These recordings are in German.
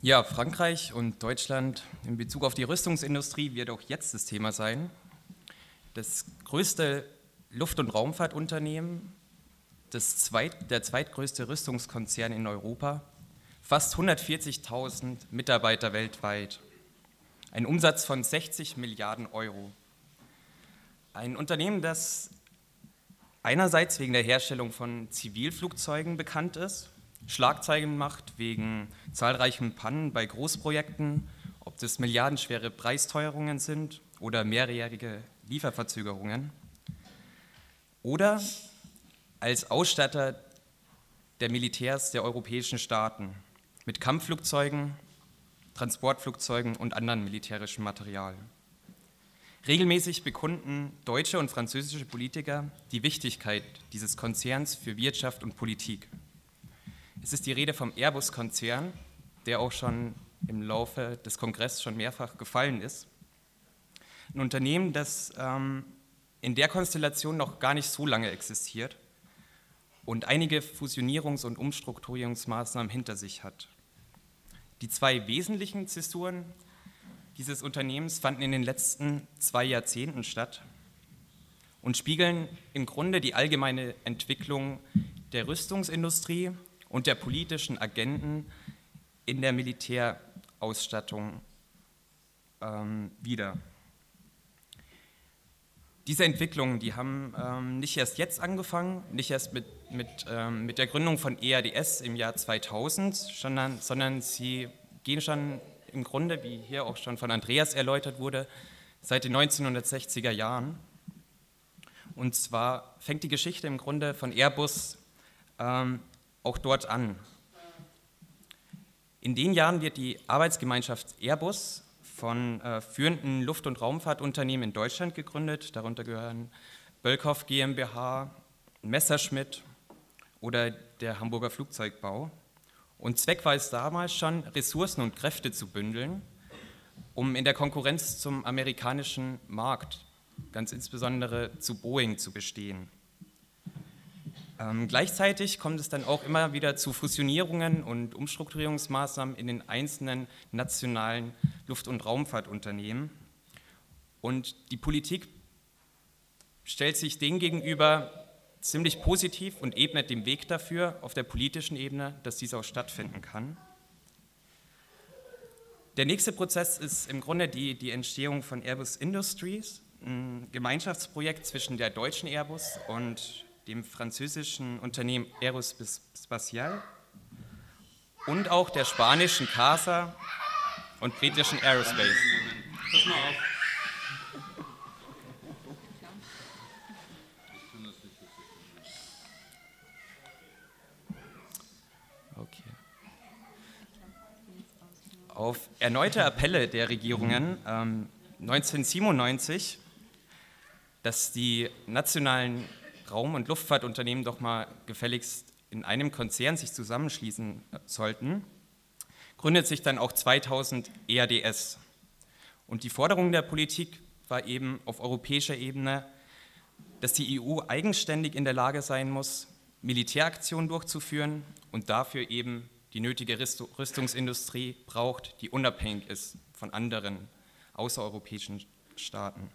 Ja, Frankreich und Deutschland in Bezug auf die Rüstungsindustrie wird auch jetzt das Thema sein. Das größte Luft- und Raumfahrtunternehmen, der zweitgrößte Rüstungskonzern in Europa, fast 140.000 Mitarbeiter weltweit, ein Umsatz von 60 Milliarden Euro. Ein Unternehmen, das einerseits wegen der Herstellung von Zivilflugzeugen bekannt ist, Schlagzeilen macht wegen zahlreichen Pannen bei Großprojekten, ob das milliardenschwere Preisteuerungen sind oder mehrjährige Lieferverzögerungen, oder als Ausstatter der Militärs der europäischen Staaten mit Kampfflugzeugen, Transportflugzeugen und anderen militärischen Material. Regelmäßig bekunden deutsche und französische Politiker die Wichtigkeit dieses Konzerns für Wirtschaft und Politik. Es ist die Rede vom Airbus-Konzern, der auch schon im Laufe des Kongresses schon mehrfach gefallen ist. Ein Unternehmen, das in der Konstellation noch gar nicht so lange existiert und einige Fusionierungs- und Umstrukturierungsmaßnahmen hinter sich hat. Die zwei wesentlichen Zäsuren dieses Unternehmens fanden in den letzten 2 Jahrzehnten statt und spiegeln im Grunde die allgemeine Entwicklung der Rüstungsindustrie und der politischen Agenden in der Militärausstattung wider. Diese Entwicklungen, die haben nicht erst jetzt angefangen, nicht erst mit der Gründung von EADS im Jahr 2000, sondern sie gehen schon im Grunde, wie hier auch schon von Andreas erläutert wurde, seit den 1960er Jahren. Und zwar fängt die Geschichte im Grunde von Airbus auch dort an. In den Jahren wird die Arbeitsgemeinschaft Airbus von führenden Luft- und Raumfahrtunternehmen in Deutschland gegründet. Darunter gehören Bölkow GmbH, Messerschmitt oder der Hamburger Flugzeugbau. Und Zweck war es damals schon, Ressourcen und Kräfte zu bündeln, um in der Konkurrenz zum amerikanischen Markt, ganz insbesondere zu Boeing, zu bestehen. Gleichzeitig kommt es dann auch immer wieder zu Fusionierungen und Umstrukturierungsmaßnahmen in den einzelnen nationalen Luft- und Raumfahrtunternehmen. Und die Politik stellt sich denen gegenüber ziemlich positiv und ebnet den Weg dafür auf der politischen Ebene, dass dies auch stattfinden kann. Der nächste Prozess ist im Grunde die Entstehung von Airbus Industries, ein Gemeinschaftsprojekt zwischen der deutschen Airbus und dem französischen Unternehmen Aerospatiale und auch der spanischen CASA und britischen Aerospace. Pass mal auf. Okay. Auf erneute Appelle der Regierungen 1997, dass die nationalen Raum- und Luftfahrtunternehmen doch mal gefälligst in einem Konzern sich zusammenschließen sollten, gründet sich dann auch 2000 EADS. Und die Forderung der Politik war eben auf europäischer Ebene, dass die EU eigenständig in der Lage sein muss, Militäraktionen durchzuführen und dafür eben die nötige Rüstungsindustrie braucht, die unabhängig ist von anderen außereuropäischen Staaten.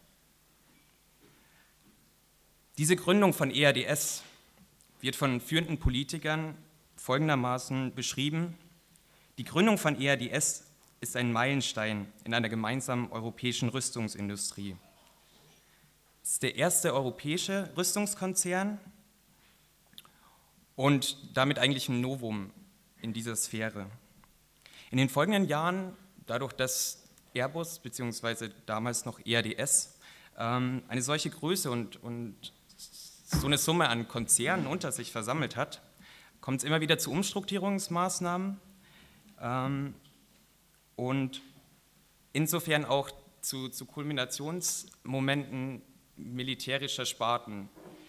Diese Gründung von EADS wird von führenden Politikern folgendermaßen beschrieben: Die Gründung von EADS ist ein Meilenstein in einer gemeinsamen europäischen Rüstungsindustrie. Es ist der erste europäische Rüstungskonzern und damit eigentlich ein Novum in dieser Sphäre. In den folgenden Jahren, dadurch, dass Airbus bzw. damals noch EADS eine solche Größe und so eine Summe an Konzernen unter sich versammelt hat, kommt es immer wieder zu Umstrukturierungsmaßnahmen und insofern auch zu Kulminationsmomenten militärischer Sparten.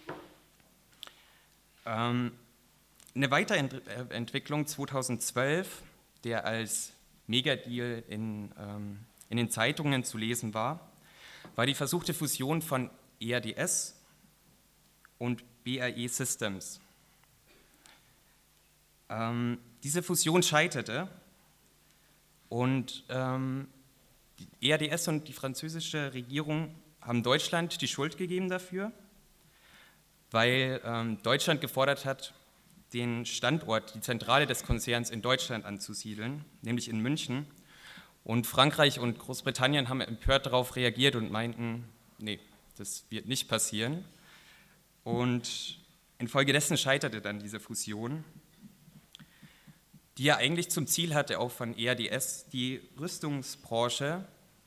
Eine Weiterentwicklung 2012, der als Megadeal in den Zeitungen zu lesen war die versuchte Fusion von EADS und BAE Systems. Diese Fusion scheiterte Und die EADS und die französische Regierung haben Deutschland die Schuld gegeben dafür, weil Deutschland gefordert hat, den Standort, die Zentrale des Konzerns in Deutschland anzusiedeln, nämlich in München. Und Frankreich und Großbritannien haben empört darauf reagiert und meinten, nee, das wird nicht passieren. Und infolgedessen scheiterte dann diese Fusion, die ja eigentlich zum Ziel hatte, auch von EADS, die Rüstungsbranche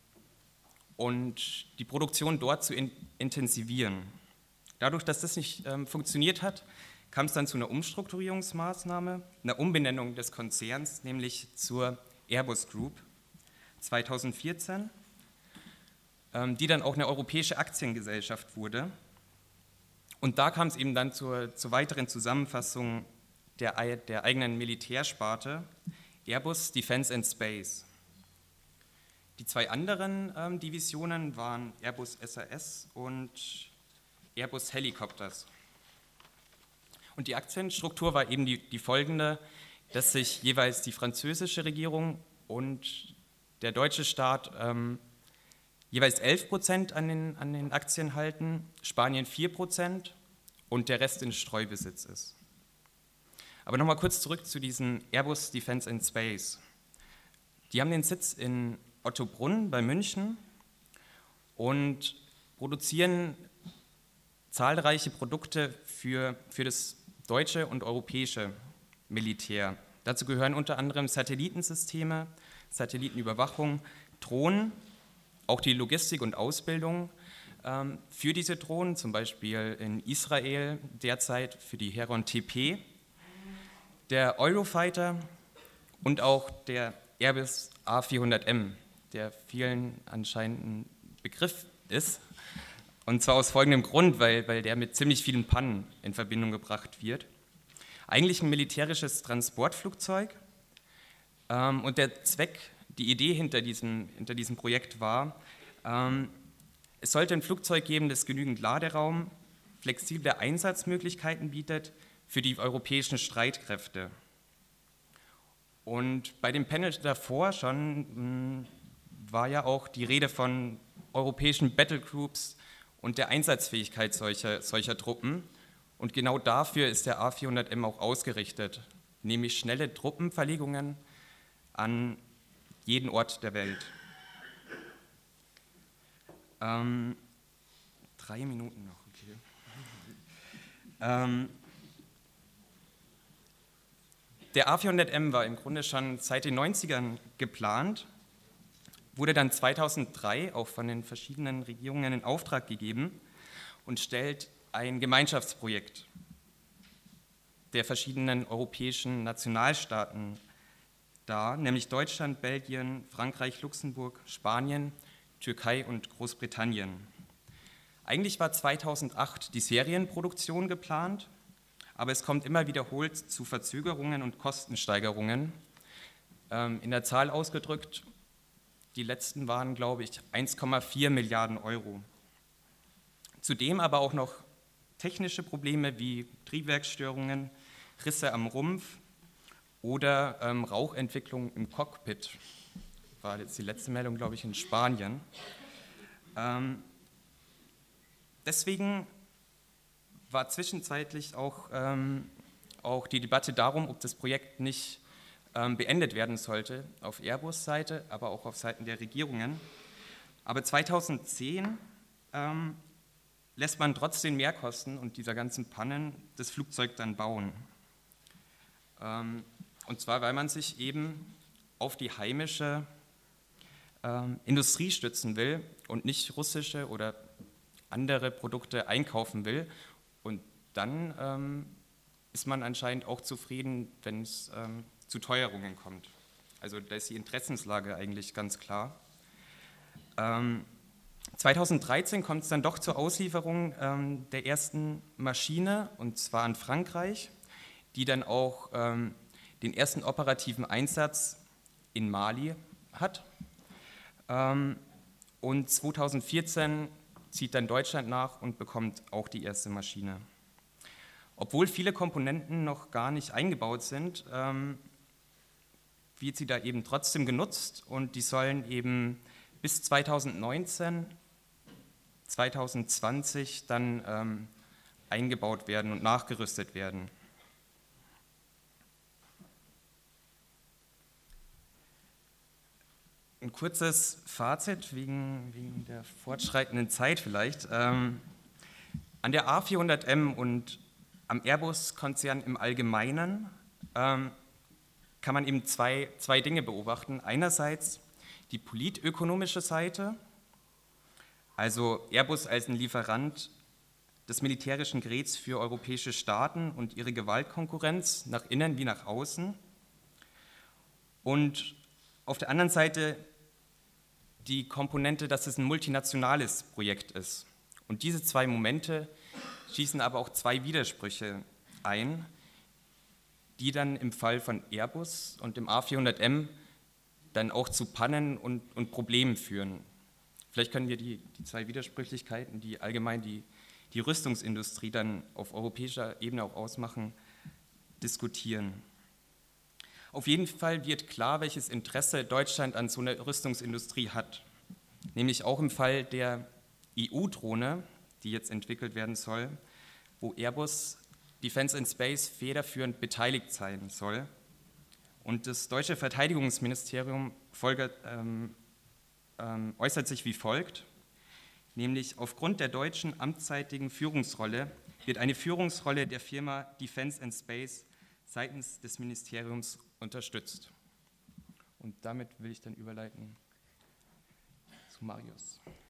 und die Produktion dort zu intensivieren. Dadurch, dass das nicht funktioniert hat, kam es dann zu einer Umstrukturierungsmaßnahme, einer Umbenennung des Konzerns, nämlich zur Airbus Group 2014, die dann auch eine europäische Aktiengesellschaft wurde. Und da kam es eben dann zur weiteren Zusammenfassung der eigenen Militärsparte Airbus Defence and Space. Die zwei anderen Divisionen waren Airbus SAS und Airbus Helicopters. Und die Aktienstruktur war eben die folgende, dass sich jeweils die französische Regierung und der deutsche Staat jeweils 11% an den Aktien halten, Spanien 4% und der Rest in Streubesitz ist. Aber nochmal kurz zurück zu diesem Airbus Defence and Space. Die haben den Sitz in Ottobrunn bei München und produzieren zahlreiche Produkte für das deutsche und europäische Militär. Dazu gehören unter anderem Satellitensysteme, Satellitenüberwachung, Drohnen, auch die Logistik und Ausbildung für diese Drohnen, zum Beispiel in Israel derzeit für die Heron TP, der Eurofighter und auch der Airbus A400M, der vielen anscheinend ein Begriff ist. Und zwar aus folgendem Grund, weil der mit ziemlich vielen Pannen in Verbindung gebracht wird. Eigentlich ein militärisches Transportflugzeug. Und der Zweck, die Idee hinter diesem Projekt war, es sollte ein Flugzeug geben, das genügend Laderaum, flexible Einsatzmöglichkeiten bietet für die europäischen Streitkräfte. Und bei dem Panel davor schon war ja auch die Rede von europäischen Battlegroups und der Einsatzfähigkeit solcher Truppen. Und genau dafür ist der A400M auch ausgerichtet, nämlich schnelle Truppenverlegungen an jeden Ort der Welt. 3 Minuten noch, okay. Der A400M war im Grunde schon seit den 90ern geplant, wurde dann 2003 auch von den verschiedenen Regierungen in Auftrag gegeben und stellt ein Gemeinschaftsprojekt der verschiedenen europäischen Nationalstaaten dar, nämlich Deutschland, Belgien, Frankreich, Luxemburg, Spanien, Türkei und Großbritannien. Eigentlich war 2008 die Serienproduktion geplant, aber es kommt immer wiederholt zu Verzögerungen und Kostensteigerungen. In der Zahl ausgedrückt, die letzten waren, glaube ich, 1,4 Milliarden Euro. Zudem aber auch noch technische Probleme wie Triebwerksstörungen, Risse am Rumpf oder Rauchentwicklung im Cockpit. War jetzt die letzte Meldung, glaube ich, in Spanien. Deswegen war zwischenzeitlich auch die Debatte darum, ob das Projekt nicht beendet werden sollte, auf Airbus-Seite, aber auch auf Seiten der Regierungen. Aber 2010 lässt man trotz den Mehrkosten und dieser ganzen Pannen das Flugzeug dann bauen. Und zwar, weil man sich eben auf die heimische Industrie stützen will und nicht russische oder andere Produkte einkaufen will. Und dann ist man anscheinend auch zufrieden, wenn es zu Teuerungen kommt. Also da ist die Interessenslage eigentlich ganz klar. 2013 kommt es dann doch zur Auslieferung der ersten Maschine, und zwar an Frankreich, die dann auch den ersten operativen Einsatz in Mali hat. Und 2014 zieht dann Deutschland nach und bekommt auch die erste Maschine. Obwohl viele Komponenten noch gar nicht eingebaut sind, wird sie da eben trotzdem genutzt und die sollen eben bis 2019, 2020 dann eingebaut werden und nachgerüstet werden. Ein kurzes Fazit wegen der fortschreitenden Zeit vielleicht. An der A400M und am Airbus-Konzern im Allgemeinen kann man eben zwei Dinge beobachten. Einerseits die politökonomische Seite, also Airbus als ein Lieferant des militärischen Geräts für europäische Staaten und ihre Gewaltkonkurrenz nach innen wie nach außen. Und auf der anderen Seite die Komponente, dass es ein multinationales Projekt ist. Und diese zwei Momente schießen aber auch zwei Widersprüche ein, die dann im Fall von Airbus und dem A400M dann auch zu Pannen und Problemen führen. Vielleicht können wir die zwei Widersprüchlichkeiten, die allgemein die Rüstungsindustrie dann auf europäischer Ebene auch ausmachen, diskutieren. Auf jeden Fall wird klar, welches Interesse Deutschland an so einer Rüstungsindustrie hat. Nämlich auch im Fall der EU-Drohne, die jetzt entwickelt werden soll, wo Airbus Defence and Space federführend beteiligt sein soll. Und das deutsche Verteidigungsministerium äußert sich wie folgt, nämlich aufgrund der deutschen amtszeitigen Führungsrolle wird eine Führungsrolle der Firma Defence and Space seitens des Ministeriums unterstützt. Und damit will ich dann überleiten zu Marius.